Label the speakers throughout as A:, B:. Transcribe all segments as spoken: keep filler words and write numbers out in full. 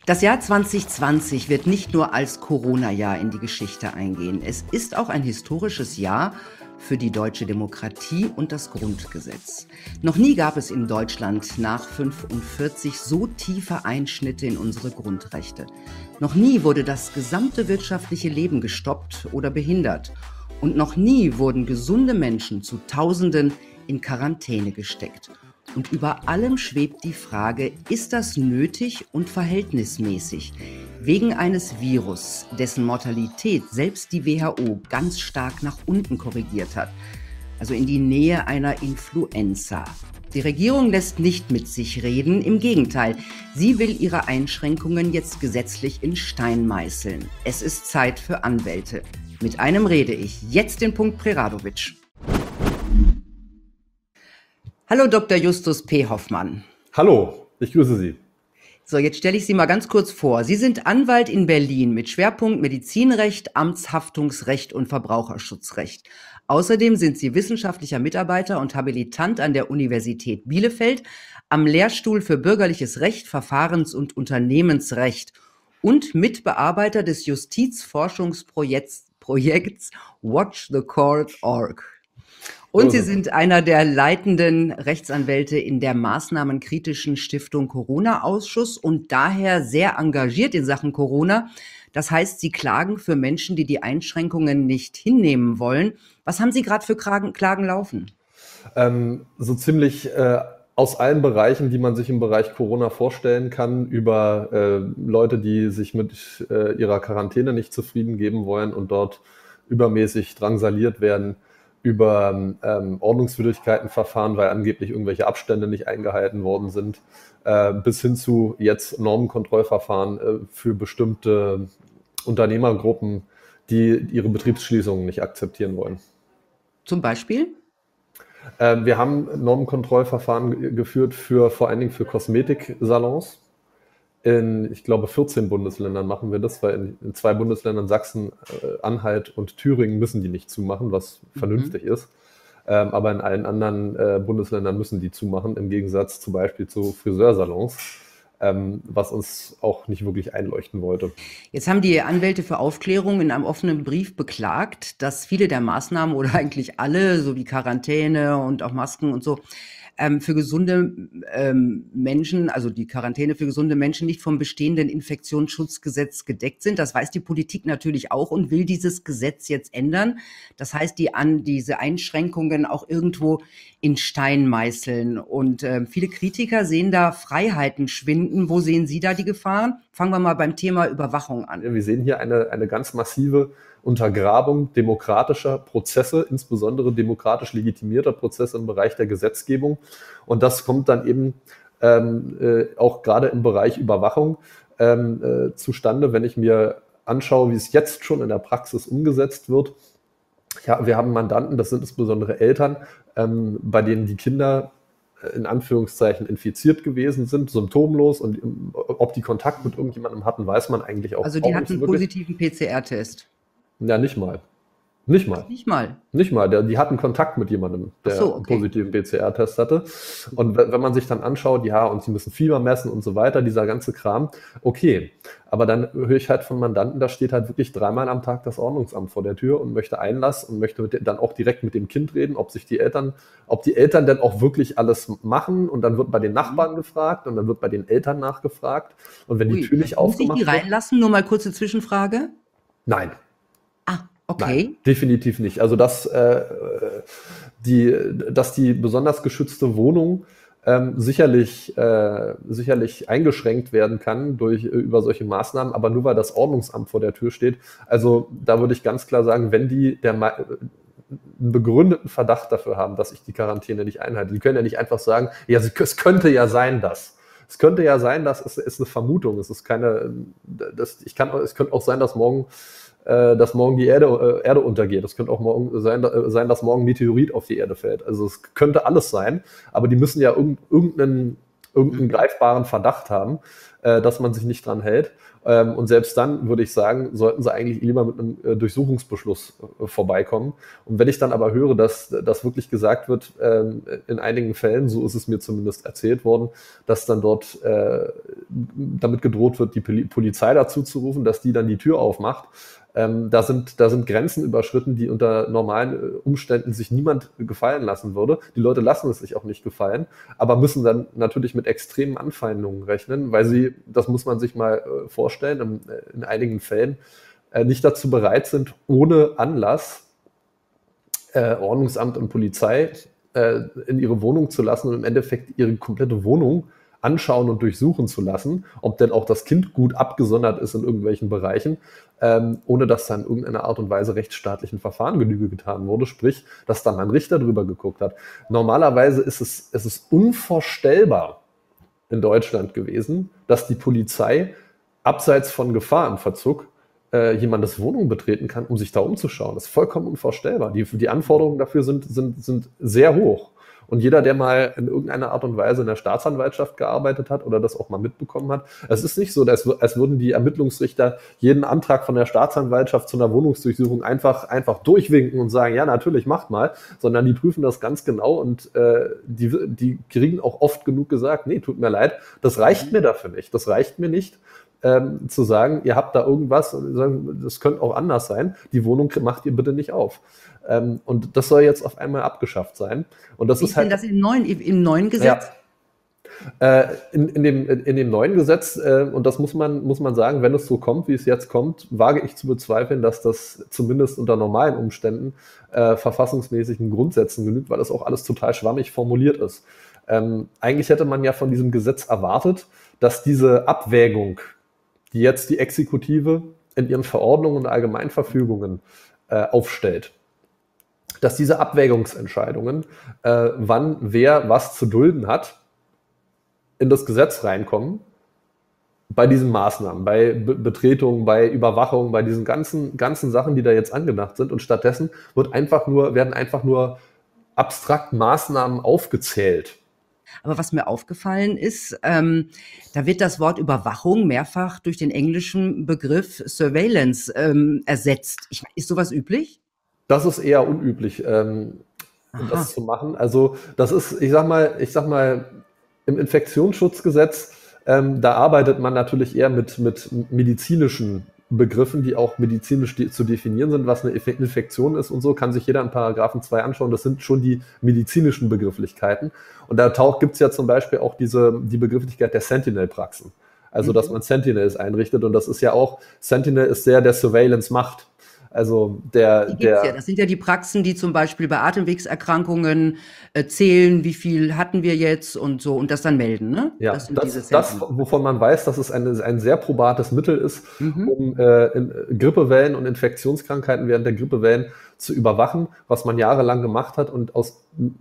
A: Das Jahr zwanzig zwanzig wird nicht nur als Corona-Jahr in die Geschichte eingehen. Es ist auch ein historisches Jahr für die deutsche Demokratie und das Grundgesetz. Noch nie gab es in Deutschland nach fünfundvierzig so tiefe Einschnitte in unsere Grundrechte. Noch nie wurde das gesamte wirtschaftliche Leben gestoppt oder behindert. Und noch nie wurden gesunde Menschen zu Tausenden in Quarantäne gesteckt. Und über allem schwebt die Frage, ist das nötig und verhältnismäßig? Wegen eines Virus, dessen Mortalität selbst die W H O ganz stark nach unten korrigiert hat. Also in die Nähe einer Influenza. Die Regierung lässt nicht mit sich reden, im Gegenteil. Sie will ihre Einschränkungen jetzt gesetzlich in Stein meißeln. Es ist Zeit für Anwälte. Mit einem rede ich. Jetzt den Punkt Preradovic. Hallo Doktor Justus P. Hoffmann.
B: Hallo, ich grüße Sie.
A: So, jetzt stelle ich Sie mal ganz kurz vor. Sie sind Anwalt in Berlin mit Schwerpunkt Medizinrecht, Amtshaftungsrecht und Verbraucherschutzrecht. Außerdem sind Sie wissenschaftlicher Mitarbeiter und Habilitant an der Universität Bielefeld am Lehrstuhl für Bürgerliches Recht, Verfahrens- und Unternehmensrecht und Mitbearbeiter des Justizforschungsprojekts Projekts Watch the Court Punkt org. Und Sie sind einer der leitenden Rechtsanwälte in der maßnahmenkritischen Stiftung Corona-Ausschuss und daher sehr engagiert in Sachen Corona. Das heißt, Sie klagen für Menschen, die die Einschränkungen nicht hinnehmen wollen. Was haben Sie gerade für Klagen, Klagen laufen?
B: Ähm, so ziemlich äh, aus allen Bereichen, die man sich im Bereich Corona vorstellen kann, über äh, Leute, die sich mit äh, ihrer Quarantäne nicht zufrieden geben wollen und dort übermäßig drangsaliert werden, über ähm, Ordnungswidrigkeitenverfahren, weil angeblich irgendwelche Abstände nicht eingehalten worden sind, äh, bis hin zu jetzt Normenkontrollverfahren äh, für bestimmte Unternehmergruppen, die ihre Betriebsschließungen nicht akzeptieren wollen.
A: Zum Beispiel?
B: Äh, wir haben Normenkontrollverfahren ge- geführt für vor allen Dingen für Kosmetiksalons. In, ich glaube, vierzehn Bundesländern machen wir das, weil in, in zwei Bundesländern, Sachsen, äh, Anhalt und Thüringen, müssen die nicht zumachen, was
A: Mhm.
B: vernünftig ist. Ähm, aber in allen anderen äh, Bundesländern müssen die zumachen, im Gegensatz zum Beispiel zu Friseursalons, ähm, was uns auch nicht wirklich einleuchten wollte.
A: Jetzt haben die Anwälte für Aufklärung in einem offenen Brief beklagt, dass viele der Maßnahmen oder eigentlich alle, so wie Quarantäne und auch Masken und so, ähm, für gesunde ähm, Menschen, also die Quarantäne für gesunde Menschen nicht vom bestehenden Infektionsschutzgesetz gedeckt sind. Das weiß die Politik natürlich auch und will dieses Gesetz jetzt ändern. Das heißt, die an diese Einschränkungen auch irgendwo in Stein meißeln. Und ähm, viele Kritiker sehen da Freiheiten schwinden. Wo sehen Sie da die Gefahren? Fangen wir mal beim Thema Überwachung an.
B: Wir sehen hier eine, eine ganz massive Untergrabung demokratischer Prozesse, insbesondere demokratisch legitimierter Prozesse im Bereich der Gesetzgebung. Und das kommt dann eben ähm, äh, auch gerade im Bereich Überwachung ähm, äh, zustande, wenn ich mir anschaue, wie es jetzt schon in der Praxis umgesetzt wird. Ja, wir haben Mandanten, das sind insbesondere Eltern, ähm, bei denen die Kinder äh, in Anführungszeichen infiziert gewesen sind, symptomlos, und ähm, ob die Kontakt mit irgendjemandem hatten, weiß man eigentlich auch,
A: Also
B: auch
A: die
B: nicht
A: hatten
B: so
A: einen
B: wirklich.
A: positiven P C R-Test.
B: Ja, nicht mal. Nicht mal.
A: Nicht mal.
B: Nicht mal. Der, die hatten Kontakt mit jemandem,
A: Ach
B: der
A: so,
B: einen
A: okay.
B: positiven P C R-Test hatte. Und wenn wenn man sich dann anschaut, ja, und sie müssen Fieber messen und so weiter, dieser ganze Kram, okay. Aber dann höre ich halt von Mandanten, da steht halt wirklich dreimal am Tag das Ordnungsamt vor der Tür und möchte Einlass und möchte mit, dann auch direkt mit dem Kind reden, ob sich die Eltern, ob die Eltern dann auch wirklich alles machen, und dann wird bei den Nachbarn gefragt und dann wird bei den Eltern nachgefragt. Und wenn die
A: Ui,
B: Tür nicht
A: muss ich die
B: aufgemacht wird,
A: reinlassen? Nur mal kurze Zwischenfrage.
B: nein.
A: Ah,
B: Nein,
A: okay.
B: definitiv nicht. Also dass, äh, die, dass die besonders geschützte Wohnung ähm, sicherlich, äh, sicherlich eingeschränkt werden kann durch, äh, über solche Maßnahmen, aber nur weil das Ordnungsamt vor der Tür steht. Also da würde ich ganz klar sagen, wenn die der Ma- einen begründeten Verdacht dafür haben, dass ich die Quarantäne nicht einhalte, die können ja nicht einfach sagen, ja, es könnte ja sein, dass. Es könnte ja sein, dass es ist eine Vermutung, es ist keine, das, ich kann, es könnte auch sein, dass morgen äh, dass morgen die Erde, äh, Erde untergeht. Es könnte auch morgen sein, äh, sein, dass morgen ein Meteorit auf die Erde fällt. Also es könnte alles sein, aber die müssen ja irg- irgendeinen, irgendeinen mhm. greifbaren Verdacht haben, äh, dass man sich nicht dran hält. Ähm, und selbst dann würde ich sagen, sollten sie eigentlich lieber mit einem äh, Durchsuchungsbeschluss äh, vorbeikommen. Und wenn ich dann aber höre, dass, dass wirklich gesagt wird, ähm, in einigen Fällen, so ist es mir zumindest erzählt worden, dass dann dort äh, damit gedroht wird, die Polizei dazu zu rufen, dass die dann die Tür aufmacht, Ähm, da sind, da sind Grenzen überschritten, die unter normalen äh, Umständen sich niemand gefallen lassen würde. Die Leute lassen es sich auch nicht gefallen, aber müssen dann natürlich mit extremen Anfeindungen rechnen, weil sie, das muss man sich mal äh, vorstellen, in, in einigen Fällen äh, nicht dazu bereit sind, ohne Anlass äh, Ordnungsamt und Polizei äh, in ihre Wohnung zu lassen und im Endeffekt ihre komplette Wohnung anschauen und durchsuchen zu lassen, ob denn auch das Kind gut abgesondert ist in irgendwelchen Bereichen, ähm, ohne dass da in irgendeiner Art und Weise rechtsstaatlichen Verfahren Genüge getan wurde, sprich, dass dann ein Richter drüber geguckt hat. Normalerweise ist es, es ist unvorstellbar in Deutschland gewesen, dass die Polizei abseits von Gefahr im Verzug äh, jemandes Wohnung betreten kann, um sich da umzuschauen. Das ist vollkommen unvorstellbar. Die, die Anforderungen dafür sind, sind, sind sehr hoch. Und jeder, der mal in irgendeiner Art und Weise in der Staatsanwaltschaft gearbeitet hat oder das auch mal mitbekommen hat, es ist nicht so, als, als würden die Ermittlungsrichter jeden Antrag von der Staatsanwaltschaft zu einer Wohnungsdurchsuchung einfach, einfach durchwinken und sagen, ja, natürlich, macht mal, sondern die prüfen das ganz genau und äh, die, die kriegen auch oft genug gesagt, nee, tut mir leid, das reicht mir dafür nicht, das reicht mir nicht, ähm, zu sagen, ihr habt da irgendwas, und sagen, das könnte auch anders sein, die Wohnung macht ihr bitte nicht auf. Ähm, und das soll jetzt auf einmal abgeschafft sein. Und das
A: Wie
B: ist halt.
A: denn das im neuen, im neuen Gesetz?
B: Ja. Äh, in, in, dem, in dem neuen Gesetz, äh, und das muss man, muss man sagen, wenn es so kommt, wie es jetzt kommt, wage ich zu bezweifeln, dass das zumindest unter normalen Umständen äh, verfassungsmäßigen Grundsätzen genügt, weil das auch alles total schwammig formuliert ist. Ähm, eigentlich hätte man ja von diesem Gesetz erwartet, dass diese Abwägung, die jetzt die Exekutive in ihren Verordnungen und Allgemeinverfügungen äh, aufstellt, dass diese Abwägungsentscheidungen, äh, wann wer was zu dulden hat, in das Gesetz reinkommen, bei diesen Maßnahmen, bei Be- Betretung, bei Überwachung, bei diesen ganzen, ganzen Sachen, die da jetzt angedacht sind. Und stattdessen wird einfach nur, werden einfach nur abstrakt Maßnahmen aufgezählt.
A: Aber was mir aufgefallen ist, ähm, da wird das Wort Überwachung mehrfach durch den englischen Begriff Surveillance ähm, ersetzt. Ich, ist sowas üblich?
B: Das ist eher unüblich, ähm, das zu machen. Also das ist, ich sag mal, ich sag mal, im Infektionsschutzgesetz, ähm, da arbeitet man natürlich eher mit, mit medizinischen Begriffen, die auch medizinisch de- zu definieren sind, was eine Inf- Infektion ist und so, kann sich jeder in Paragraphen zwei anschauen. Das sind schon die medizinischen Begrifflichkeiten. Und da gibt es ja zum Beispiel auch diese, die Begrifflichkeit der Sentinel-Praxen. Also, mhm. dass man Sentinels einrichtet. Und das ist ja auch, Sentinel ist der, der Surveillance macht. Also der,
A: Die gibt's
B: der
A: ja. Das sind ja die Praxen, die zum Beispiel bei Atemwegserkrankungen äh, zählen, wie viel hatten wir jetzt und so und das dann melden, ne?
B: Ja,
A: das, sind
B: das,
A: diese
B: das,
A: Sentinel.
B: wovon man weiß, dass es ein, ein sehr probates Mittel ist,
A: Mhm.
B: um äh, in, Grippewellen und Infektionskrankheiten während der Grippewellen zu überwachen, was man jahrelang gemacht hat und aus m-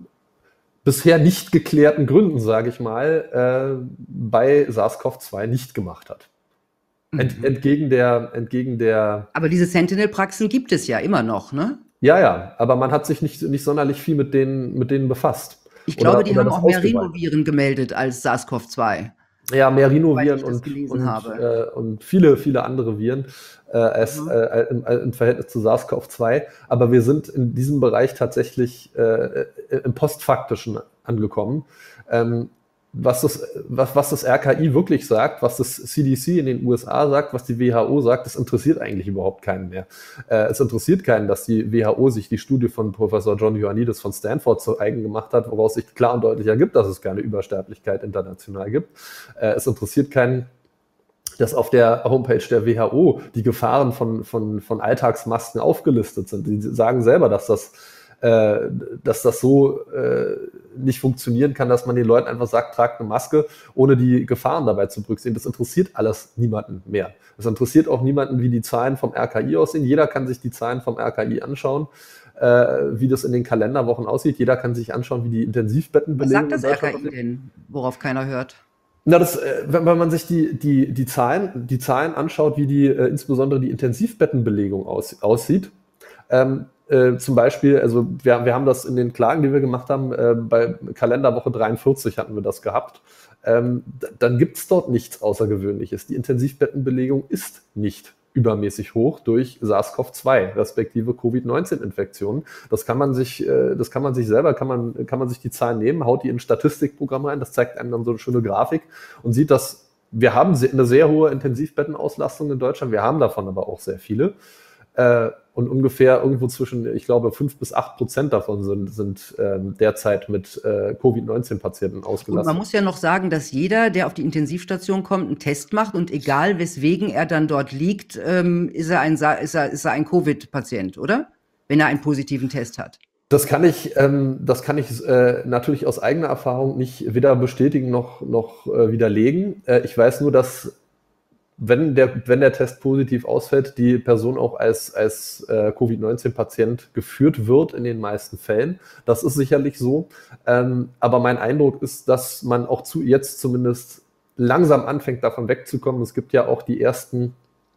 B: bisher nicht geklärten Gründen, sage ich mal, äh, bei SARS-CoV zwei nicht gemacht hat. Ent,
A: Mhm.
B: entgegen der, entgegen der,
A: Aber diese Sentinel-Praxen gibt es ja immer noch, ne?
B: ja, ja, aber man hat sich nicht, nicht sonderlich viel mit denen, mit denen befasst.
A: Ich glaube, die
B: oder
A: haben
B: das
A: auch mehr
B: ausgeweitet.
A: Rhinoviren gemeldet als SARS-CoV zwei,
B: Ja, mehr
A: soweit
B: Rhinoviren
A: ich das
B: und,
A: gelesen
B: und,
A: habe.
B: äh, und viele, viele andere Viren äh, als,
A: Mhm.
B: äh, im, im Verhältnis zu SARS-CoV zwei. Aber wir sind in diesem Bereich tatsächlich äh, im Postfaktischen angekommen. Ähm, was, das, was, was das R K I wirklich sagt, was das C D C in den U S A sagt, was die W H O sagt, das interessiert eigentlich überhaupt keinen mehr. Äh, es interessiert keinen, dass die W H O sich die Studie von Professor John Ioannidis von Stanford zu eigen gemacht hat, woraus sich klar und deutlich ergibt, dass es keine Übersterblichkeit international gibt. Äh, es interessiert keinen, dass auf der Homepage der W H O die Gefahren von, von, von Alltagsmasken aufgelistet sind. Die sagen selber, dass das, äh, dass das so äh, nicht funktionieren kann, dass man den Leuten einfach sagt, tragt eine Maske, ohne die Gefahren dabei zu berücksichtigen. Das interessiert alles niemanden mehr. Es interessiert auch niemanden, wie die Zahlen vom R K I aussehen. Jeder kann sich die Zahlen vom R K I anschauen, äh, wie das in den Kalenderwochen aussieht. Jeder kann sich anschauen, wie die
A: Was
B: Intensivbettenbelegung
A: sagt das
B: in
A: R
B: Deutschland
A: K I
B: aussieht.
A: denn, worauf keiner hört?
B: Na, das, äh, wenn, wenn man sich die, die, die, Zahlen, die Zahlen anschaut, wie die äh, insbesondere die Intensivbettenbelegung aus, aussieht, ähm, äh, zum Beispiel, also wir, wir haben das in den Klagen, die wir gemacht haben, äh, bei Kalenderwoche dreiundvierzig hatten wir das gehabt. ähm, dann gibt es dort nichts Außergewöhnliches. Die Intensivbettenbelegung ist nicht übermäßig hoch durch SARS-C o V zwei, respektive Covid neunzehn Infektionen. Das kann man sich, äh, das kann man sich selber, kann man, kann man sich die Zahlen nehmen, haut die in ein Statistikprogramm rein, das zeigt einem dann so eine schöne Grafik und sieht, dass wir haben eine sehr hohe Intensivbettenauslastung in Deutschland, wir haben davon aber auch sehr viele. Äh, und ungefähr irgendwo zwischen, ich glaube, fünf bis acht Prozent davon sind, sind ähm, derzeit mit äh, Covid neunzehn Patienten ausgelastet.
A: Und man muss ja noch sagen, dass jeder, der auf die Intensivstation kommt, einen Test macht und egal weswegen er dann dort liegt, ähm, ist er ein, ist er, ist er ein Covid-Patient, oder? Wenn er einen positiven Test hat.
B: Das kann ich, ähm, das kann ich äh, natürlich aus eigener Erfahrung nicht weder bestätigen noch, noch äh, widerlegen. Äh, ich weiß nur, dass wenn der, wenn der Test positiv ausfällt, die Person auch als, als äh, Covid neunzehn Patient geführt wird in den meisten Fällen. Das ist sicherlich so. Ähm, aber mein Eindruck ist, dass man auch zu jetzt zumindest langsam anfängt, davon wegzukommen. Es gibt ja auch die ersten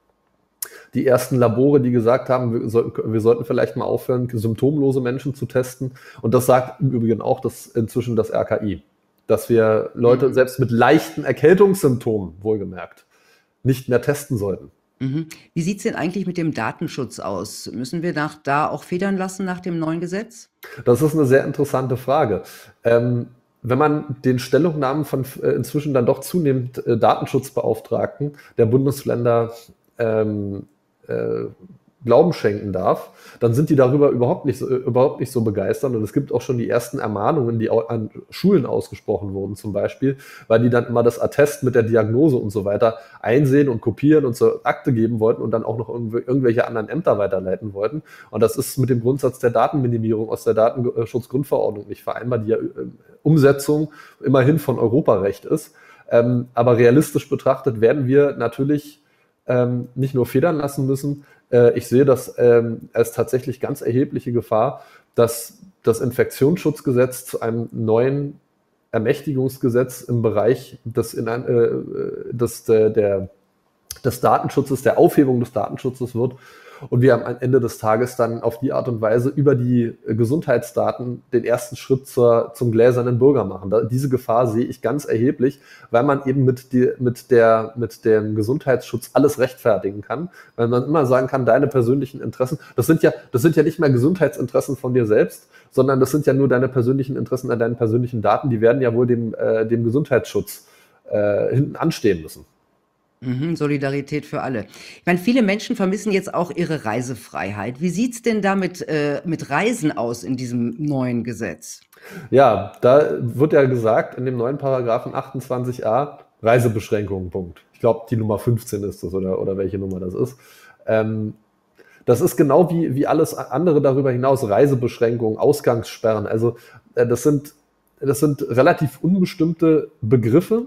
B: Die ersten Labore, die gesagt haben, wir sollten, wir sollten vielleicht mal aufhören, symptomlose Menschen zu testen. Und das sagt im Übrigen auch das, inzwischen das R K I, dass wir Leute mhm. selbst mit leichten Erkältungssymptomen, wohlgemerkt, nicht mehr testen sollten.
A: Mhm. Wie sieht es denn eigentlich mit dem Datenschutz aus? Müssen wir nach, da auch federn lassen nach dem neuen Gesetz?
B: Das ist eine sehr interessante Frage. Ähm, Wenn man den Stellungnahmen von äh, inzwischen dann doch zunehmend äh, Datenschutzbeauftragten der Bundesländer ähm, äh, Glauben schenken darf, dann sind die darüber überhaupt nicht so, äh, überhaupt nicht so begeistert. Und es gibt auch schon die ersten Ermahnungen, die auch an Schulen ausgesprochen wurden zum Beispiel, weil die dann immer das Attest mit der Diagnose und so weiter einsehen und kopieren und zur Akte geben wollten und dann auch noch irgendw- irgendwelche anderen Ämter weiterleiten wollten. Und das ist mit dem Grundsatz der Datenminimierung aus der Datenschutzgrundverordnung nicht vereinbar, die ja äh, Umsetzung immerhin von Europarecht ist. Ähm, aber realistisch betrachtet werden wir natürlich ähm, nicht nur federn lassen müssen. Äh, ich sehe das ähm, als tatsächlich ganz erhebliche Gefahr, dass das Infektionsschutzgesetz zu einem neuen Ermächtigungsgesetz im Bereich des, in ein, äh, des, der, der, des Datenschutzes, der Aufhebung des Datenschutzes wird. Und wir am Ende des Tages dann auf die Art und Weise über die Gesundheitsdaten den ersten Schritt zur, zum gläsernen Bürger machen. Da, diese Gefahr sehe ich ganz erheblich, weil man eben mit, die, mit, der, mit dem Gesundheitsschutz alles rechtfertigen kann, weil man immer sagen kann, deine persönlichen Interessen, das sind ja, das sind ja nicht mehr Gesundheitsinteressen von dir selbst, sondern das sind ja nur deine persönlichen Interessen an deinen persönlichen Daten, die werden ja wohl dem, äh, dem Gesundheitsschutz äh, hinten anstehen müssen.
A: Mhm, Solidarität für alle. Ich meine, viele Menschen vermissen jetzt auch ihre Reisefreiheit. Wie sieht's denn da mit, äh, mit Reisen aus in diesem neuen Gesetz?
B: Ja, da wird ja gesagt, in dem neuen Paragraphen achtundzwanzig a, Reisebeschränkungen, Punkt. Ich glaube, die Nummer fünfzehn ist das oder, oder welche Nummer das ist. Ähm, das ist genau wie, wie alles andere darüber hinaus, Reisebeschränkungen, Ausgangssperren. Also äh, das sind, das sind relativ unbestimmte Begriffe,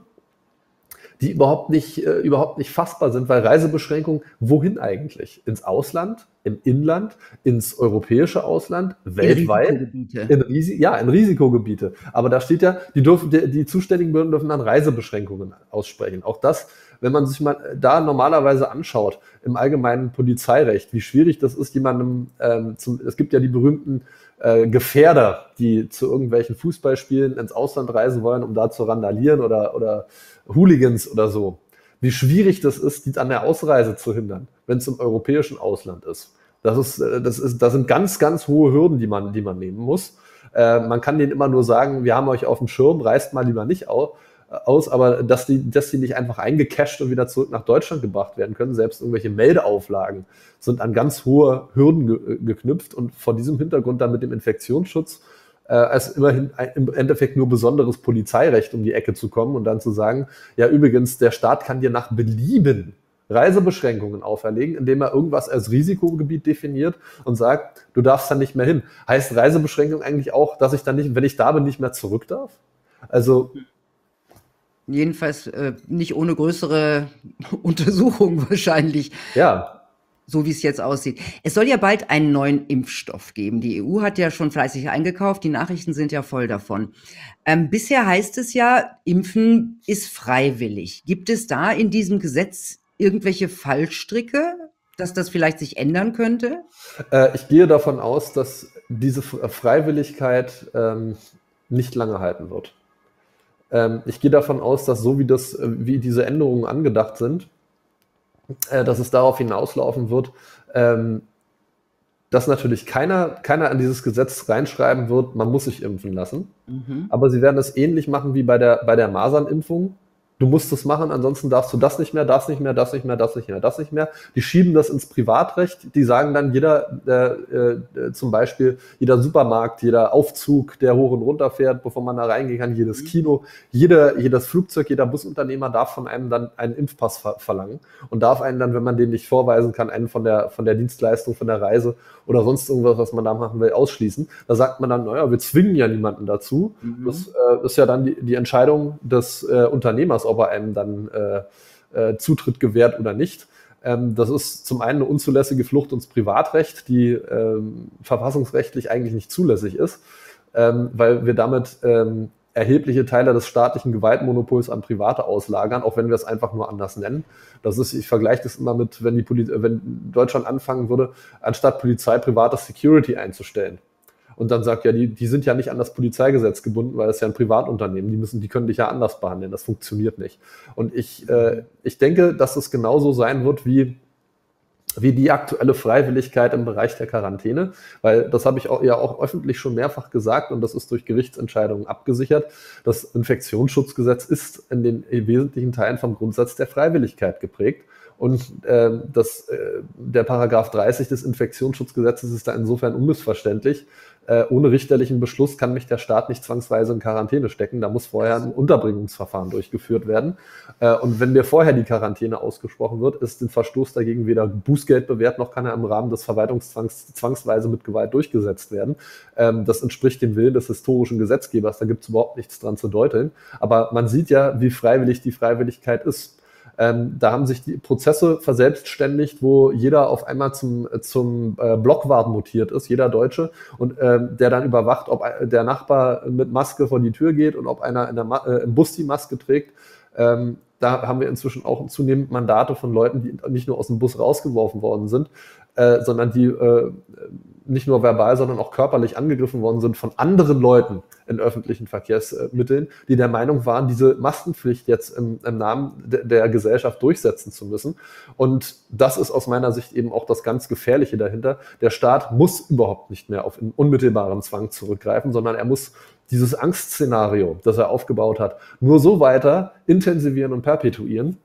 B: die überhaupt nicht, äh, überhaupt nicht fassbar sind, weil Reisebeschränkungen, wohin eigentlich? Ins Ausland, im Inland, ins europäische Ausland, weltweit?
A: In Risikogebiete.
B: In Risi- ja, in Risikogebiete. Aber da steht ja, die, dürfen, die, die zuständigen Behörden dürfen dann Reisebeschränkungen aussprechen. Auch das, wenn man sich mal da normalerweise anschaut, im allgemeinen Polizeirecht, wie schwierig das ist, jemandem, ähm, zum, es gibt ja die berühmten äh, Gefährder, die zu irgendwelchen Fußballspielen ins Ausland reisen wollen, um da zu randalieren oder, oder Hooligans oder so. Wie schwierig das ist, die an der Ausreise zu hindern, wenn es im europäischen Ausland ist. Das ist, das ist, das sind ganz, ganz hohe Hürden, die man, die man nehmen muss. Äh, man kann denen immer nur sagen, wir haben euch auf dem Schirm, reist mal lieber nicht aus, aus aber dass die, dass die nicht einfach eingecasht und wieder zurück nach Deutschland gebracht werden können, selbst irgendwelche Meldeauflagen sind an ganz hohe Hürden ge- geknüpft und vor diesem Hintergrund dann mit dem Infektionsschutz äh, als immerhin ein, im Endeffekt nur besonderes Polizeirecht um die Ecke zu kommen und dann zu sagen, ja übrigens, der Staat kann dir nach Belieben Reisebeschränkungen auferlegen, indem er irgendwas als Risikogebiet definiert und sagt, du darfst da nicht mehr hin. Heißt Reisebeschränkung eigentlich auch, dass ich dann nicht, wenn ich da bin, nicht mehr zurück darf? Also
A: Jedenfalls äh, nicht ohne größere Untersuchung wahrscheinlich.
B: ja.
A: So wie es jetzt aussieht. Es soll ja bald einen neuen Impfstoff geben. Die E U hat ja schon fleißig eingekauft. Die Nachrichten sind ja voll davon. Ähm, bisher heißt es ja, Impfen ist freiwillig. Gibt es da in diesem Gesetz irgendwelche Fallstricke, dass das vielleicht sich ändern könnte?
B: Äh, ich gehe davon aus, dass diese Freiwilligkeit ähm, nicht lange halten wird. Ähm, ich gehe davon aus, dass so wie das, wie diese Änderungen angedacht sind, äh, dass es darauf hinauslaufen wird, ähm, dass natürlich keiner, keiner an dieses Gesetz reinschreiben wird, man muss sich impfen lassen. Mhm. Aber sie werden es ähnlich machen wie bei der, bei der Masernimpfung. Du musst es machen, ansonsten darfst du das nicht mehr, das nicht mehr, das nicht mehr, das nicht mehr, das nicht mehr. Die schieben das ins Privatrecht. Die sagen dann, jeder, äh, äh, zum Beispiel jeder Supermarkt, jeder Aufzug, der hoch und runter fährt, bevor man da reingehen kann, jedes Kino, jede, jedes Flugzeug, jeder Busunternehmer darf von einem dann einen Impfpass ver- verlangen und darf einen dann, wenn man den nicht vorweisen kann, einen von der, von der Dienstleistung, von der Reise oder sonst irgendwas, was man da machen will, ausschließen. Da sagt man dann, naja, wir zwingen ja niemanden dazu. Mhm. Das äh, ist ja dann die, die Entscheidung des äh, Unternehmers, ob er einem dann äh, äh, Zutritt gewährt oder nicht. Ähm, das ist zum einen eine unzulässige Flucht ins Privatrecht, die ähm, verfassungsrechtlich eigentlich nicht zulässig ist, ähm, weil wir damit ähm, erhebliche Teile des staatlichen Gewaltmonopols an Private auslagern, auch wenn wir es einfach nur anders nennen. Das ist, ich vergleiche das immer mit, wenn die Poli- wenn Deutschland anfangen würde, anstatt Polizei private Security einzustellen. Und dann sagt, ja, die, die sind ja nicht an das Polizeigesetz gebunden, weil das ist ja ein Privatunternehmen, die müssen, die können dich ja anders behandeln, das funktioniert nicht. Und ich, äh, ich denke, dass es genauso sein wird wie, wie die aktuelle Freiwilligkeit im Bereich der Quarantäne, weil das habe ich auch, ja auch öffentlich schon mehrfach gesagt und das ist durch Gerichtsentscheidungen abgesichert. Das Infektionsschutzgesetz ist in den wesentlichen Teilen vom Grundsatz der Freiwilligkeit geprägt. Und äh, das, äh, der Paragraph dreißig des Infektionsschutzgesetzes ist da insofern unmissverständlich. Äh, ohne richterlichen Beschluss kann mich der Staat nicht zwangsweise in Quarantäne stecken. Da muss vorher ein Unterbringungsverfahren durchgeführt werden. Äh, und wenn mir vorher die Quarantäne ausgesprochen wird, ist ein Verstoß dagegen weder Bußgeld bewährt, noch kann er im Rahmen des Verwaltungszwangs zwangsweise mit Gewalt durchgesetzt werden. Ähm, das entspricht dem Willen des historischen Gesetzgebers. Da gibt es überhaupt nichts dran zu deuteln. Aber man sieht ja, wie freiwillig die Freiwilligkeit ist. Ähm, da haben sich die Prozesse verselbstständigt, wo jeder auf einmal zum, zum äh, Blockwart mutiert ist, jeder Deutsche, und ähm, der dann überwacht, ob der Nachbar mit Maske vor die Tür geht und ob einer in der Ma- äh, im Bus die Maske trägt. Ähm, da haben wir inzwischen auch zunehmend Mandate von Leuten, die nicht nur aus dem Bus rausgeworfen worden sind, äh, sondern die äh, nicht nur verbal, sondern auch körperlich angegriffen worden sind von anderen Leuten in öffentlichen Verkehrsmitteln, die der Meinung waren, diese Maskenpflicht jetzt im, im Namen de, der Gesellschaft durchsetzen zu müssen. Und das ist aus meiner Sicht eben auch das ganz Gefährliche dahinter. Der Staat muss überhaupt nicht mehr auf unmittelbaren Zwang zurückgreifen, sondern er muss dieses Angstszenario, das er aufgebaut hat, nur so weiter intensivieren und perpetuieren,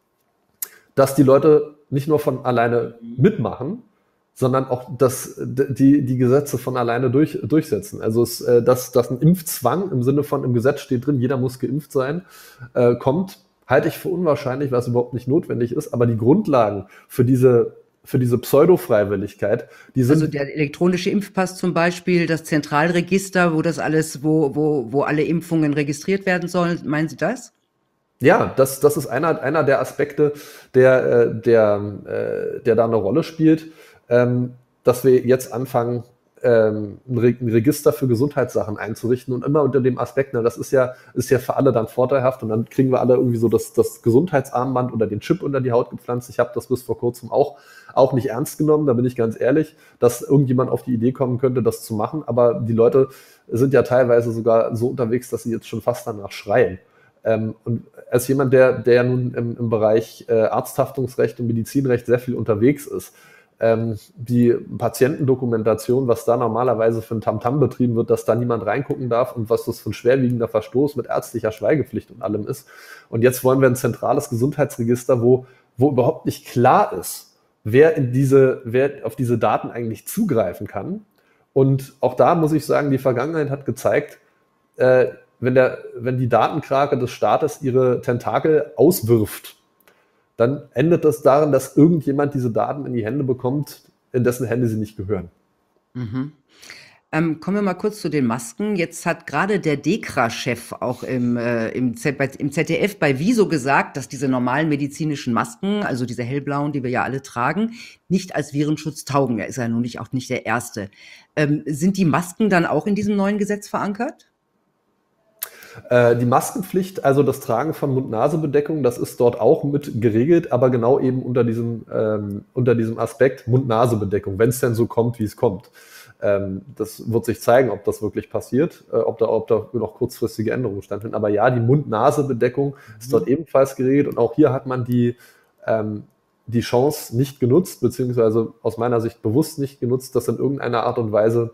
B: dass die Leute nicht nur von alleine mitmachen, sondern auch das, die, die Gesetze von alleine durch, durchsetzen. Also es, dass, dass ein Impfzwang im Sinne von im Gesetz steht drin, jeder muss geimpft sein, äh, kommt, halte ich für unwahrscheinlich, weil es überhaupt nicht notwendig ist. Aber die Grundlagen für diese, für diese Pseudo-Freiwilligkeit, die sind...
A: Also der elektronische Impfpass zum Beispiel, das Zentralregister, wo das alles, wo, wo, wo alle Impfungen registriert werden sollen, meinen Sie das?
B: Ja, das, das ist einer, einer der Aspekte, der, der, der da eine Rolle spielt. Ähm, dass wir jetzt anfangen, ähm, ein, Re- ein Register für Gesundheitssachen einzurichten und immer unter dem Aspekt, na, das ist ja, ist ja für alle dann vorteilhaft und dann kriegen wir alle irgendwie so das, das Gesundheitsarmband oder den Chip unter die Haut gepflanzt. Ich habe das bis vor kurzem auch, auch nicht ernst genommen, da bin ich ganz ehrlich, dass irgendjemand auf die Idee kommen könnte, das zu machen, aber die Leute sind ja teilweise sogar so unterwegs, dass sie jetzt schon fast danach schreien. Ähm, und als jemand, der, der nun im, im Bereich äh, Arzthaftungsrecht und Medizinrecht sehr viel unterwegs ist, die Patientendokumentation, was da normalerweise für ein Tamtam betrieben wird, dass da niemand reingucken darf und was das für ein schwerwiegender Verstoß mit ärztlicher Schweigepflicht und allem ist. Und jetzt wollen wir ein zentrales Gesundheitsregister, wo, wo überhaupt nicht klar ist, wer in diese, wer auf diese Daten eigentlich zugreifen kann. Und auch da muss ich sagen, die Vergangenheit hat gezeigt, äh, wenn der, wenn die Datenkrake des Staates ihre Tentakel auswirft, dann endet das darin, dass irgendjemand diese Daten in die Hände bekommt, in dessen Hände sie nicht gehören.
A: Mhm. Ähm, kommen wir mal kurz zu den Masken. Jetzt hat gerade der DEKRA-Chef auch im, äh, im, Z- bei, im Z D F bei Wieso gesagt, dass diese normalen medizinischen Masken, also diese hellblauen, die wir ja alle tragen, nicht als Virenschutz taugen. Er ist ja nun nicht, auch nicht der Erste. Ähm, sind die Masken dann auch in diesem neuen Gesetz verankert?
B: Die Maskenpflicht, also das Tragen von Mund-Nase-Bedeckung, das ist dort auch mit geregelt, aber genau eben unter diesem, ähm, unter diesem Aspekt Mund-Nase-Bedeckung, wenn es denn so kommt, wie es kommt. Ähm, das wird sich zeigen, ob das wirklich passiert, äh, ob, da, ob da noch kurzfristige Änderungen stattfinden. Aber ja, die Mund-Nase-Bedeckung mhm. ist dort ebenfalls geregelt und auch hier hat man die, ähm, die Chance nicht genutzt, beziehungsweise aus meiner Sicht bewusst nicht genutzt, das in irgendeiner Art und Weise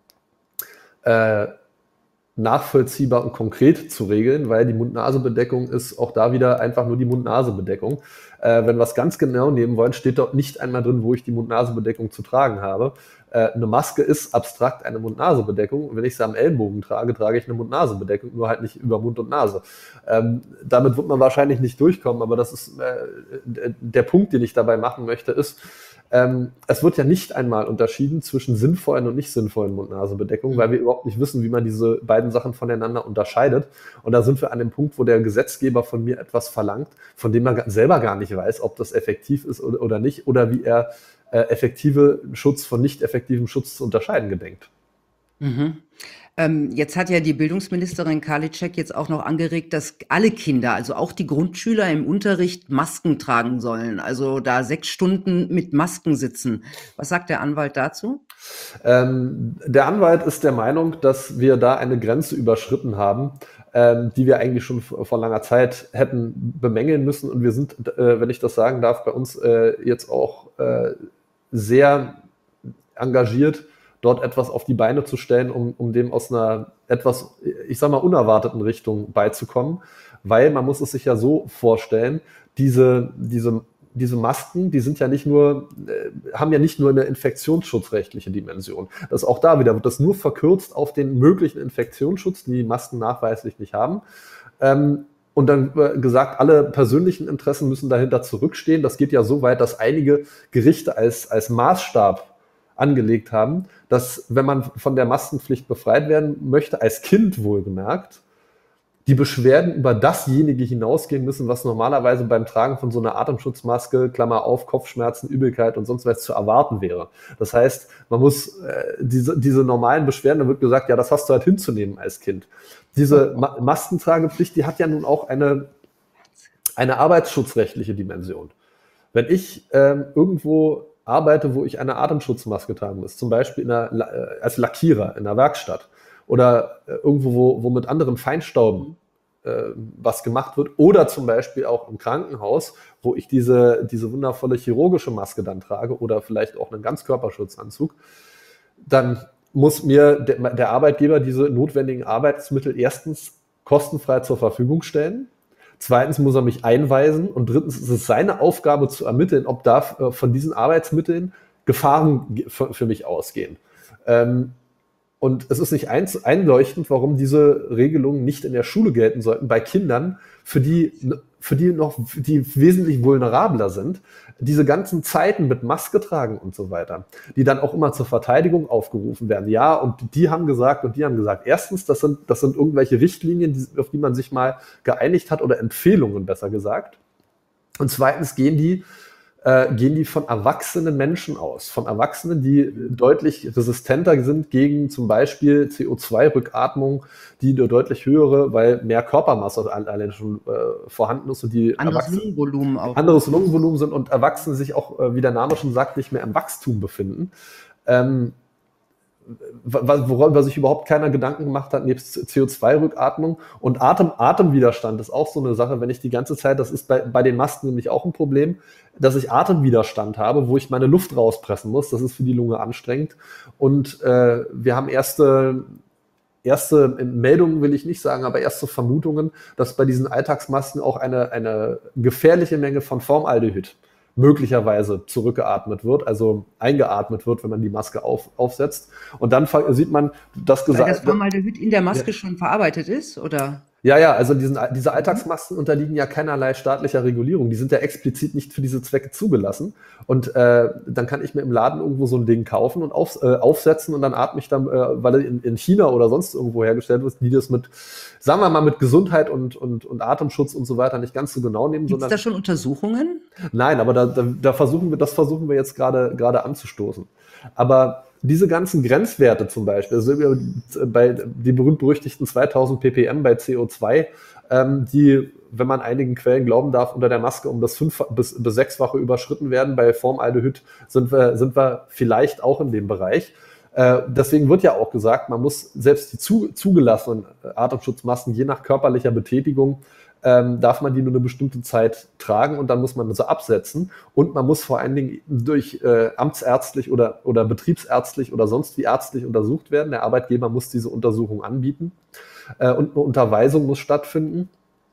B: äh, nachvollziehbar und konkret zu regeln, weil die Mund-Nase-Bedeckung ist auch da wieder einfach nur die Mund-Nase-Bedeckung. Äh, wenn wir es ganz genau nehmen wollen, steht dort nicht einmal drin, wo ich die Mund-Nase-Bedeckung zu tragen habe. Äh, eine Maske ist abstrakt eine Mund-Nase-Bedeckung. Wenn ich sie am Ellenbogen trage, trage ich eine Mund-Nase-Bedeckung, nur halt nicht über Mund und Nase. Ähm, damit wird man wahrscheinlich nicht durchkommen, aber das ist äh, der Punkt, den ich dabei machen möchte, ist, Ähm, es wird ja nicht einmal unterschieden zwischen sinnvollen und nicht sinnvollen Mund-Nase-Bedeckungen, weil wir überhaupt nicht wissen, wie man diese beiden Sachen voneinander unterscheidet. Und da sind wir an dem Punkt, wo der Gesetzgeber von mir etwas verlangt, von dem er selber gar nicht weiß, ob das effektiv ist oder, oder nicht, oder wie er äh, effektive Schutz von nicht effektivem Schutz zu unterscheiden gedenkt.
A: Mhm. Ähm, jetzt hat ja die Bildungsministerin Karliczek jetzt auch noch angeregt, dass alle Kinder, also auch die Grundschüler im Unterricht Masken tragen sollen, also da sechs Stunden mit Masken sitzen. Was sagt der Anwalt dazu?
B: Ähm, der Anwalt ist der Meinung, dass wir da eine Grenze überschritten haben, ähm, die wir eigentlich schon vor langer Zeit hätten bemängeln müssen. Und wir sind, äh, wenn ich das sagen darf, bei uns äh, jetzt auch äh, sehr engagiert, dort etwas auf die Beine zu stellen, um, um dem aus einer etwas, ich sag mal, unerwarteten Richtung beizukommen. Weil man muss es sich ja so vorstellen, diese, diese, diese Masken, die sind ja nicht nur, äh, haben ja nicht nur eine infektionsschutzrechtliche Dimension. Das auch da wieder wird das nur verkürzt auf den möglichen Infektionsschutz, die die Masken nachweislich nicht haben. Ähm, Und dann gesagt, alle persönlichen Interessen müssen dahinter zurückstehen. Das geht ja so weit, dass einige Gerichte als, als Maßstab angelegt haben, dass, wenn man von der Maskenpflicht befreit werden möchte, als Kind wohlgemerkt, die Beschwerden über dasjenige hinausgehen müssen, was normalerweise beim Tragen von so einer Atemschutzmaske, Klammer auf, Kopfschmerzen, Übelkeit und sonst was zu erwarten wäre. Das heißt, man muss äh, diese, diese normalen Beschwerden, da wird gesagt, ja, das hast du halt hinzunehmen als Kind. Diese Ma- Maskentragepflicht, die hat ja nun auch eine, eine arbeitsschutzrechtliche Dimension. Wenn ich ähm, irgendwo arbeite, wo ich eine Atemschutzmaske tragen muss, zum Beispiel in einer, äh, als Lackierer in einer Werkstatt oder äh, irgendwo, wo, wo mit anderen Feinstauben äh, was gemacht wird oder zum Beispiel auch im Krankenhaus, wo ich diese, diese wundervolle chirurgische Maske dann trage oder vielleicht auch einen Ganzkörperschutzanzug, dann muss mir der, der Arbeitgeber diese notwendigen Arbeitsmittel erstens kostenfrei zur Verfügung stellen. Zweitens muss er mich einweisen und drittens ist es seine Aufgabe zu ermitteln, ob da äh, von diesen Arbeitsmitteln Gefahren für, für mich ausgehen. Ähm, und es ist nicht ein, einleuchtend, warum diese Regelungen nicht in der Schule gelten sollten bei Kindern, für die, für die noch, die wesentlich vulnerabler sind, diese ganzen Zeiten mit Maske tragen und so weiter, die dann auch immer zur Verteidigung aufgerufen werden. Ja, und die haben gesagt und die haben gesagt, erstens, das sind, das sind irgendwelche Richtlinien, die, auf die man sich mal geeinigt hat oder Empfehlungen, besser gesagt. Und zweitens gehen die, äh, gehen die von erwachsenen Menschen aus, von Erwachsenen, die deutlich resistenter sind gegen zum Beispiel C O zwei Rückatmung, die eine deutlich höhere, weil mehr Körpermasse allein schon äh, vorhanden ist und die
A: anderes Lungenvolumen auch.
B: Anderes Lungenvolumen sind und Erwachsene sich auch, äh, wie der Name schon sagt, nicht mehr im Wachstum befinden. Ähm, worüber sich überhaupt keiner Gedanken gemacht hat, nebst C O zwei Rückatmung. Und Atem, Atemwiderstand ist auch so eine Sache, wenn ich die ganze Zeit, das ist bei, bei den Masken nämlich auch ein Problem, dass ich Atemwiderstand habe, wo ich meine Luft rauspressen muss. Das ist für die Lunge anstrengend. Und äh, wir haben erste, erste Meldungen, will ich nicht sagen, aber erste Vermutungen, dass bei diesen Alltagsmasken auch eine, eine gefährliche Menge von Formaldehyd möglicherweise zurückgeatmet wird, also eingeatmet wird, wenn man die Maske auf, aufsetzt. Und dann sieht man, dass gesagt...
A: Weil das Formaldehyd in der Maske ja schon verarbeitet ist, oder?
B: Ja, ja, also diesen, diese Alltagsmasken unterliegen ja keinerlei staatlicher Regulierung. Die sind ja explizit nicht für diese Zwecke zugelassen. Und äh, dann kann ich mir im Laden irgendwo so ein Ding kaufen und auf, äh, aufsetzen und dann atme ich dann, äh, weil in, in China oder sonst irgendwo hergestellt wird, die das mit, sagen wir mal, mit Gesundheit und, und, und Atemschutz und so weiter nicht ganz so genau nehmen.
A: Gibt es da schon Untersuchungen?
B: Nein, aber da, da, da versuchen wir, das versuchen wir jetzt gerade gerade anzustoßen. Aber diese ganzen Grenzwerte zum Beispiel, also bei die berühmt-berüchtigten zweitausend ppm bei C O zwei, ähm, die, wenn man einigen Quellen glauben darf, unter der Maske um das fünf bis, bis sechsfache überschritten werden. Bei Formaldehyd sind wir, sind wir vielleicht auch in dem Bereich. Äh, deswegen wird ja auch gesagt, man muss selbst die zu, zugelassenen Atemschutzmasken je nach körperlicher Betätigung ähm, darf man die nur eine bestimmte Zeit tragen und dann muss man sie absetzen. Und man muss vor allen Dingen durch äh, amtsärztlich oder, oder betriebsärztlich oder sonst wie ärztlich untersucht werden. Der Arbeitgeber muss diese Untersuchung anbieten äh, und eine Unterweisung muss stattfinden,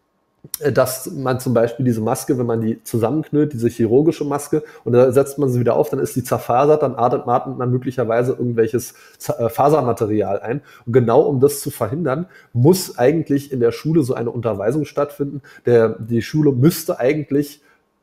B: dass man zum Beispiel diese Maske, wenn man die zusammenknüllt, diese chirurgische Maske, und da setzt man sie wieder auf, dann ist die zerfasert, dann atmet man möglicherweise irgendwelches Fasermaterial ein. Und genau um das zu verhindern, muss eigentlich in der Schule so eine Unterweisung stattfinden. Der, die Schule müsste eigentlich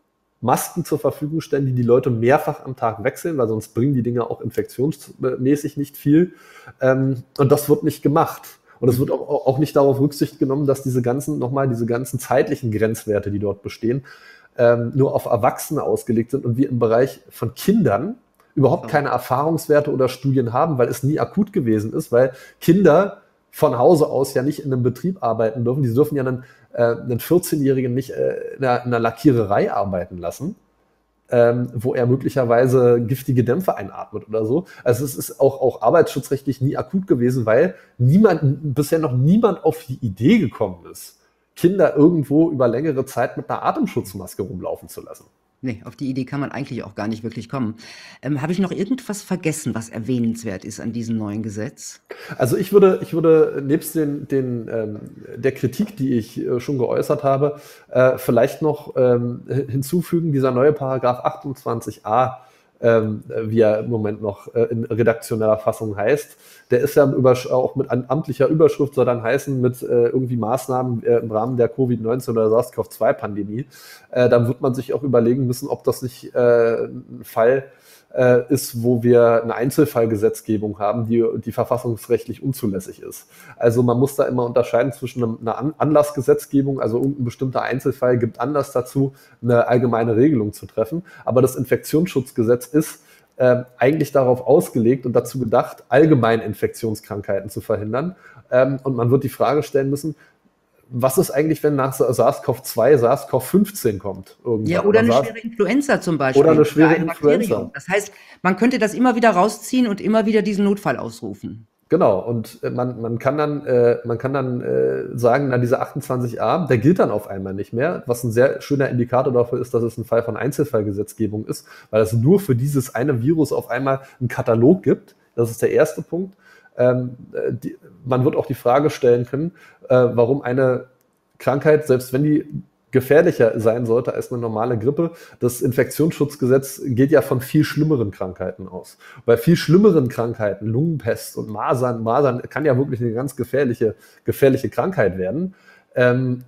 B: Masken zur Verfügung stellen, die die Leute mehrfach am Tag wechseln, weil sonst bringen die Dinge auch infektionsmäßig nicht viel. Und das wird nicht gemacht. Und es wird auch, auch nicht darauf Rücksicht genommen, dass diese ganzen, nochmal diese ganzen zeitlichen Grenzwerte, die dort bestehen, ähm, nur auf Erwachsene ausgelegt sind und wir im Bereich von Kindern überhaupt keine Erfahrungswerte oder Studien haben, weil es nie akut gewesen ist, weil Kinder von Hause aus ja nicht in einem Betrieb arbeiten dürfen. Die dürfen ja einen, äh, einen vierzehnjährigen nicht äh, in, einer, in einer Lackiererei arbeiten lassen, Ähm, wo er möglicherweise giftige Dämpfe einatmet oder so. Also es ist auch, auch arbeitsschutzrechtlich nie akut gewesen, weil niemand, bisher noch niemand auf die Idee gekommen ist, Kinder irgendwo über längere Zeit mit einer Atemschutzmaske rumlaufen zu lassen.
A: Nee, auf die Idee kann man eigentlich auch gar nicht wirklich kommen. Ähm, habe ich noch irgendwas vergessen, was erwähnenswert ist an diesem neuen Gesetz?
B: Also ich würde, ich würde nebst den, den, ähm, der Kritik, die ich äh, schon geäußert habe, äh, vielleicht noch ähm, hinzufügen, dieser neue Paragraph achtundzwanzig a, ähm, wie er im Moment noch äh, in redaktioneller Fassung heißt, der ist ja über, auch mit an, amtlicher Überschrift, soll dann heißen, mit äh, irgendwie Maßnahmen äh, im Rahmen der Covid neunzehn oder SARS-C o V zwei Pandemie. Äh, dann wird man sich auch überlegen müssen, ob das nicht äh, ein Fall äh, ist, wo wir eine Einzelfallgesetzgebung haben, die, die verfassungsrechtlich unzulässig ist. Also man muss da immer unterscheiden zwischen einem, einer An- Anlassgesetzgebung, also irgendein bestimmter Einzelfall gibt Anlass dazu, eine allgemeine Regelung zu treffen. Aber das Infektionsschutzgesetz ist äh, eigentlich darauf ausgelegt und dazu gedacht, allgemein Infektionskrankheiten zu verhindern. Ähm, und man wird die Frage stellen müssen, was ist eigentlich, wenn nach SARS-C o V zwei SARS-C o V fünfzehn kommt?
A: Ja, oder eine schwere Influenza zum Beispiel.
B: Oder eine schwere
A: ein
B: Influenza.
A: Bakterium. Das heißt, man könnte das immer wieder rausziehen und immer wieder diesen Notfall ausrufen.
B: Genau, und äh, man, man kann dann, äh, man kann dann äh, sagen, na, dieser achtundzwanzig a, der gilt dann auf einmal nicht mehr, was ein sehr schöner Indikator dafür ist, dass es ein Fall von Einzelfallgesetzgebung ist, weil es nur für dieses eine Virus auf einmal einen Katalog gibt. Das ist der erste Punkt. Ähm, die, man wird auch die Frage stellen können, äh, warum eine Krankheit, selbst wenn die gefährlicher sein sollte als eine normale Grippe, das Infektionsschutzgesetz geht ja von viel schlimmeren Krankheiten aus. Bei viel schlimmeren Krankheiten, Lungenpest und Masern, Masern kann ja wirklich eine ganz gefährliche, gefährliche Krankheit werden, ähm,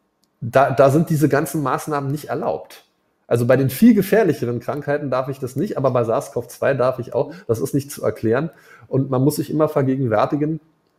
B: da, da sind diese ganzen Maßnahmen nicht erlaubt. Also bei den viel gefährlicheren Krankheiten darf ich das nicht, aber bei SARS-C o V zwei darf ich auch. Das ist nicht zu erklären. Und man muss sich immer vergegenwärtigen,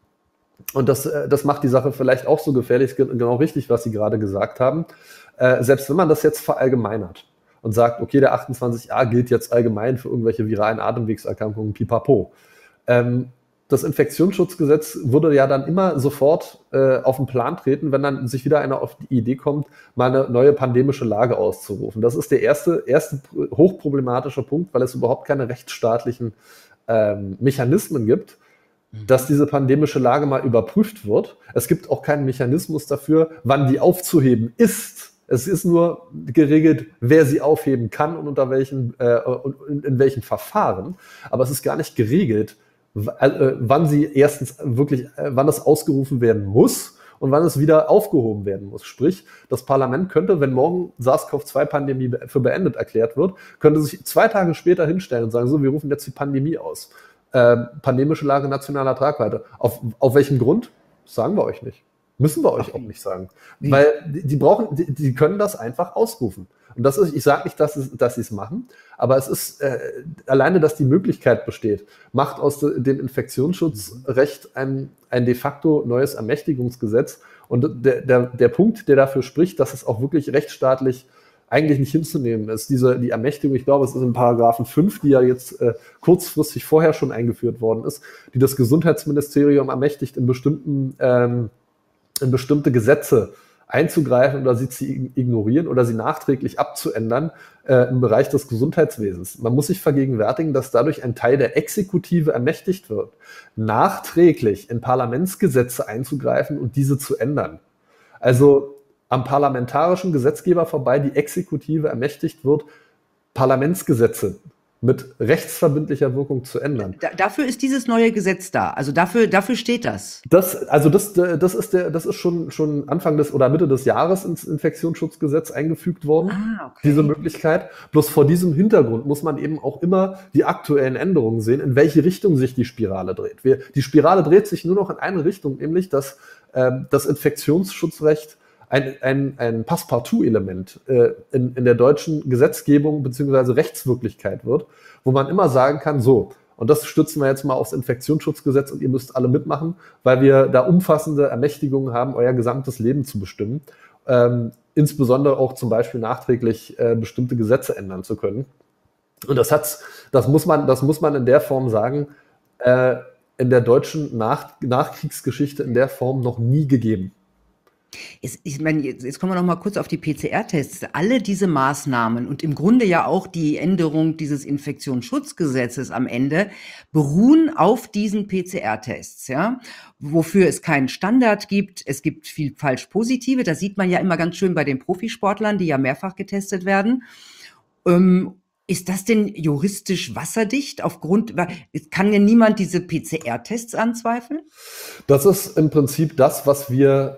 B: und das, das macht die Sache vielleicht auch so gefährlich, genau richtig, was Sie gerade gesagt haben. Äh, selbst wenn man das jetzt verallgemeinert und sagt, okay, der achtundzwanzig a gilt jetzt allgemein für irgendwelche viralen Atemwegserkrankungen, pipapo. Ähm, das Infektionsschutzgesetz würde ja dann immer sofort äh, auf den Plan treten, wenn dann sich wieder einer auf die Idee kommt, mal eine neue pandemische Lage auszurufen. Das ist der erste, erste hochproblematische Punkt, weil es überhaupt keine rechtsstaatlichen ähm, Mechanismen gibt, dass diese pandemische Lage mal überprüft wird. Es gibt auch keinen Mechanismus dafür, wann die aufzuheben ist. Es ist nur geregelt, wer sie aufheben kann und unter welchen, äh, und in, in welchen Verfahren. Aber es ist gar nicht geregelt, äh, wann sie erstens wirklich, äh, wann das ausgerufen werden muss und wann es wieder aufgehoben werden muss. Sprich, das Parlament könnte, wenn morgen SARS-C o V zwei Pandemie für beendet erklärt wird, könnte sich zwei Tage später hinstellen und sagen, so, wir rufen jetzt die Pandemie aus. Äh, pandemische Lage nationaler Tragweite. Auf, auf welchem Grund? Das sagen wir euch nicht. Müssen wir euch Ach, auch nicht sagen. Wie? Weil die, die brauchen, die, die können das einfach ausrufen. Und das ist, ich sage nicht, dass, es, dass sie es machen, aber es ist äh, alleine, dass die Möglichkeit besteht, macht aus de, dem Infektionsschutzrecht ein, ein de facto neues Ermächtigungsgesetz. Und der, der, der Punkt, der dafür spricht, dass es auch wirklich rechtsstaatlich eigentlich nicht hinzunehmen ist. Diese, die Ermächtigung, ich glaube, es ist in Paragraphen fünf, die ja jetzt äh, kurzfristig vorher schon eingeführt worden ist, die das Gesundheitsministerium ermächtigt, in bestimmten, ähm, in bestimmte Gesetze einzugreifen oder sie zu ignorieren oder sie nachträglich abzuändern äh, im Bereich des Gesundheitswesens. Man muss sich vergegenwärtigen, dass dadurch ein Teil der Exekutive ermächtigt wird, nachträglich in Parlamentsgesetze einzugreifen und diese zu ändern. Also am parlamentarischen Gesetzgeber vorbei die Exekutive ermächtigt wird, Parlamentsgesetze mit rechtsverbindlicher Wirkung zu ändern.
A: Da, dafür ist dieses neue Gesetz da. Also dafür, dafür steht das.
B: Das, also das, das ist der, das ist schon, schon Anfang des oder Mitte des Jahres ins Infektionsschutzgesetz eingefügt worden.
A: Ah, okay.
B: Diese Möglichkeit. Bloß vor diesem Hintergrund muss man eben auch immer die aktuellen Änderungen sehen, in welche Richtung sich die Spirale dreht. Wir, die Spirale dreht sich nur noch in eine Richtung, nämlich dass ähm, das Infektionsschutzrecht ein, ein, ein Passepartout-Element äh, in, in der deutschen Gesetzgebung bzw. Rechtswirklichkeit wird, wo man immer sagen kann, so, und das stützen wir jetzt mal aufs Infektionsschutzgesetz und ihr müsst alle mitmachen, weil wir da umfassende Ermächtigungen haben, euer gesamtes Leben zu bestimmen, ähm, insbesondere auch zum Beispiel nachträglich äh, bestimmte Gesetze ändern zu können. Und das hat's, das muss man, das muss man in der Form sagen, äh, in der deutschen Nach- Nachkriegsgeschichte in der Form noch nie gegeben.
A: Jetzt, ich meine, jetzt, jetzt kommen wir noch mal kurz auf die P C R-Tests. Alle diese Maßnahmen und im Grunde ja auch die Änderung dieses Infektionsschutzgesetzes am Ende beruhen auf diesen P C R-Tests, ja, wofür es keinen Standard gibt. Es gibt viel falsch Positive. Das sieht man ja immer ganz schön bei den Profisportlern, die ja mehrfach getestet werden. Ähm, Ist das denn juristisch wasserdicht aufgrund, kann ja niemand diese P C R-Tests anzweifeln?
B: Das ist im Prinzip das, was wir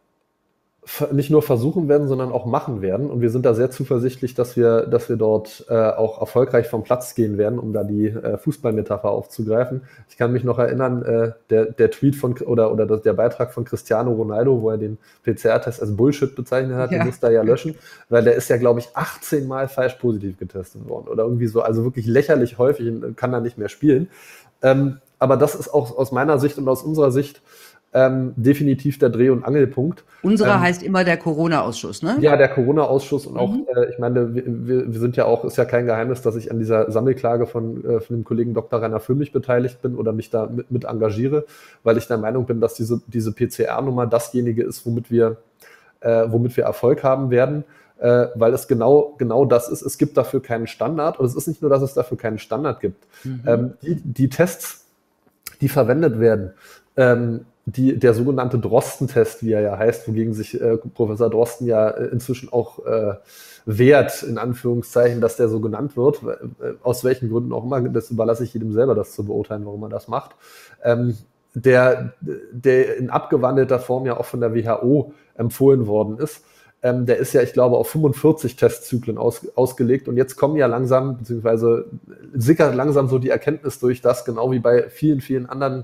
B: nicht nur versuchen werden, sondern auch machen werden. Und wir sind da sehr zuversichtlich, dass wir, dass wir dort äh, auch erfolgreich vom Platz gehen werden, um da die äh, Fußballmetapher aufzugreifen. Ich kann mich noch erinnern, äh, der, der Tweet von oder, oder der Beitrag von Cristiano Ronaldo, wo er den P C R-Test als Bullshit bezeichnet hat, ja. Den muss er ja löschen, weil der ist ja, glaube ich, achtzehn Mal falsch positiv getestet worden oder irgendwie so, also wirklich lächerlich häufig und kann da nicht mehr spielen. Ähm, aber das ist auch aus meiner Sicht und aus unserer Sicht Ähm, definitiv der Dreh- und Angelpunkt.
A: Unserer
B: ähm,
A: heißt immer der Corona-Ausschuss, ne?
B: Ja, der Corona-Ausschuss und auch,
A: Mhm.
B: äh, ich meine, wir, wir sind ja auch, ist ja kein Geheimnis, dass ich an dieser Sammelklage von, äh, von dem Kollegen Doktor Rainer Füllmich beteiligt bin oder mich da mit, mit engagiere, weil ich der Meinung bin, dass diese, diese P C R-Nummer dasjenige ist, womit wir, äh, womit wir Erfolg haben werden, äh, weil es genau, genau das ist. Es gibt dafür keinen Standard und es ist nicht nur, dass es dafür keinen Standard gibt.
A: Mhm.
B: Ähm, die, die Tests, die verwendet werden, ähm, Die, der sogenannte Drosten-Test, wie er ja heißt, wogegen sich äh, Professor Drosten ja äh, inzwischen auch äh, wehrt, in Anführungszeichen, dass der so genannt wird, äh, aus welchen Gründen auch immer, das überlasse ich jedem selber, das zu beurteilen, warum er das macht, ähm, der, der in abgewandelter Form ja auch von der W H O empfohlen worden ist. Ähm, der ist ja, ich glaube, auf fünfundvierzig Testzyklen aus, ausgelegt und jetzt kommen ja langsam, beziehungsweise sickert langsam so die Erkenntnis durch, dass genau wie bei vielen, vielen anderen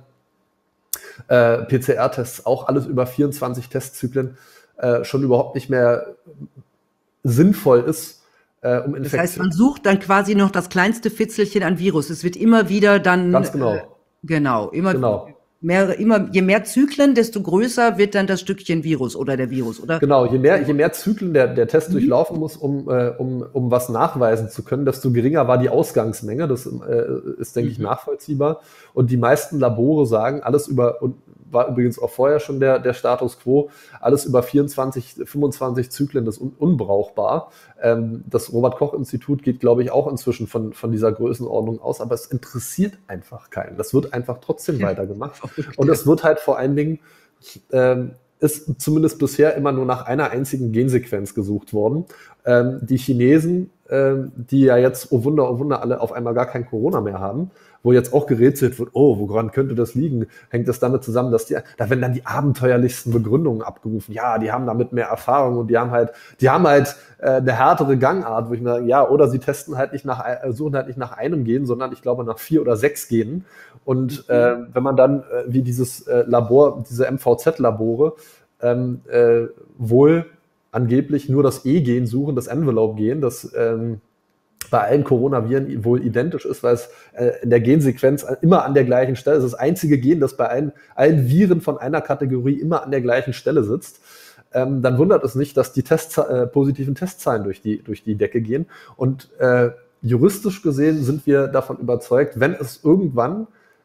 B: Äh, P C R-Tests auch alles über vierundzwanzig Testzyklen äh, schon überhaupt nicht mehr sinnvoll ist, äh, um Infektionen.
A: Das heißt, man sucht dann quasi noch das kleinste Fitzelchen an Virus. Es wird immer wieder dann...
B: Ganz genau.
A: Äh, genau, immer,
B: genau.
A: Mehr, immer, je mehr Zyklen, desto größer wird dann das Stückchen Virus oder der Virus, oder?
B: Genau, je mehr, je mehr Zyklen der, der Test mhm. durchlaufen muss, um, äh, um, um was nachweisen zu können, desto geringer war die Ausgangsmenge. Das äh, ist, denke mhm. ich, nachvollziehbar. Und die meisten Labore sagen, alles über, und war übrigens auch vorher schon der, der Status quo, alles über vierundzwanzig, fünfundzwanzig Zyklen ist un, unbrauchbar. Ähm, das Robert-Koch-Institut geht, glaube ich, auch inzwischen von, von dieser Größenordnung aus, aber es interessiert einfach keinen. Das wird einfach trotzdem ja. weitergemacht. Und es wird halt vor allen Dingen, ähm, ist zumindest bisher immer nur nach einer einzigen Gensequenz gesucht worden. Ähm, die Chinesen, ähm, die ja jetzt, oh Wunder, oh Wunder, alle auf einmal gar kein Corona mehr haben, wo jetzt auch gerätselt wird, oh, woran könnte das liegen? Hängt das damit zusammen, dass die, da werden dann die abenteuerlichsten Begründungen abgerufen. Ja, die haben damit mehr Erfahrung und die haben halt, die haben halt äh, eine härtere Gangart, wo ich mir sage, ja, oder sie testen halt nicht nach, äh, suchen halt nicht nach einem Gen, sondern ich glaube nach vier oder sechs Genen. Und äh, wenn man dann, äh, wie dieses äh, Labor, diese M V Z-Labore, ähm, äh, wohl angeblich nur das E-Gen suchen, das Envelope-Gen, das ähm, bei allen Coronaviren wohl identisch ist, weil es äh, in der Gensequenz immer an der gleichen Stelle ist. Das einzige Gen, das bei allen, allen Viren von einer Kategorie immer an der gleichen Stelle sitzt. Ähm, dann wundert es nicht, dass die Test, äh, positiven Testzahlen durch die, durch die Decke gehen. Und äh, juristisch gesehen sind wir davon überzeugt, wenn es irgendwann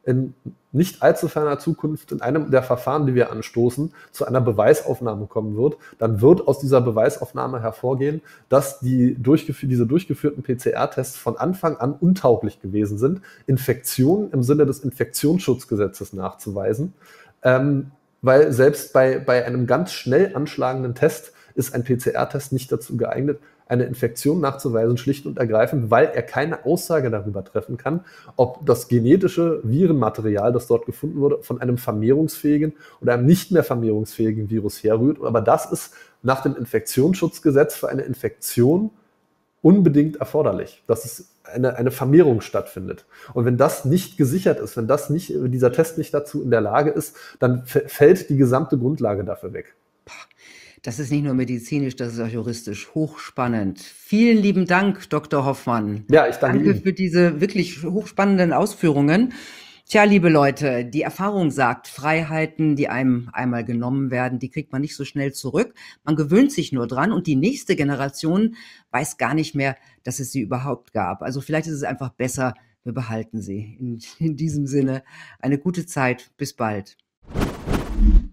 B: in nicht allzu ferner Zukunft in einem der Verfahren, die wir anstoßen, zu einer Beweisaufnahme kommen wird, dann wird aus dieser Beweisaufnahme hervorgehen, dass die durchgefü- diese durchgeführten P C R-Tests von Anfang an untauglich gewesen sind, Infektionen im Sinne des Infektionsschutzgesetzes nachzuweisen, ähm, weil selbst bei, bei einem ganz schnell anschlagenden Test ist ein P C R-Test nicht dazu geeignet, eine Infektion nachzuweisen, schlicht und ergreifend, weil er keine Aussage darüber treffen kann, ob das genetische Virenmaterial, das dort gefunden wurde, von einem vermehrungsfähigen oder einem nicht mehr vermehrungsfähigen Virus herrührt. Aber das ist nach dem Infektionsschutzgesetz für eine Infektion unbedingt erforderlich, dass es eine, eine Vermehrung stattfindet. Und wenn das nicht gesichert ist, wenn das nicht, wenn dieser Test nicht dazu in der Lage ist, dann f- fällt die gesamte Grundlage dafür weg.
A: Das ist nicht nur medizinisch, das ist auch juristisch hochspannend. Vielen lieben Dank, Doktor Hoffmann.
B: Ja, ich danke
A: Danke
B: Ihnen.
A: für diese wirklich hochspannenden Ausführungen. Tja, liebe Leute, die Erfahrung sagt, Freiheiten, die einem einmal genommen werden, die kriegt man nicht so schnell zurück. Man gewöhnt sich nur dran und die nächste Generation weiß gar nicht mehr, dass es sie überhaupt gab. Also vielleicht ist es einfach besser, wir behalten sie. In, in diesem Sinne, eine gute Zeit. Bis bald.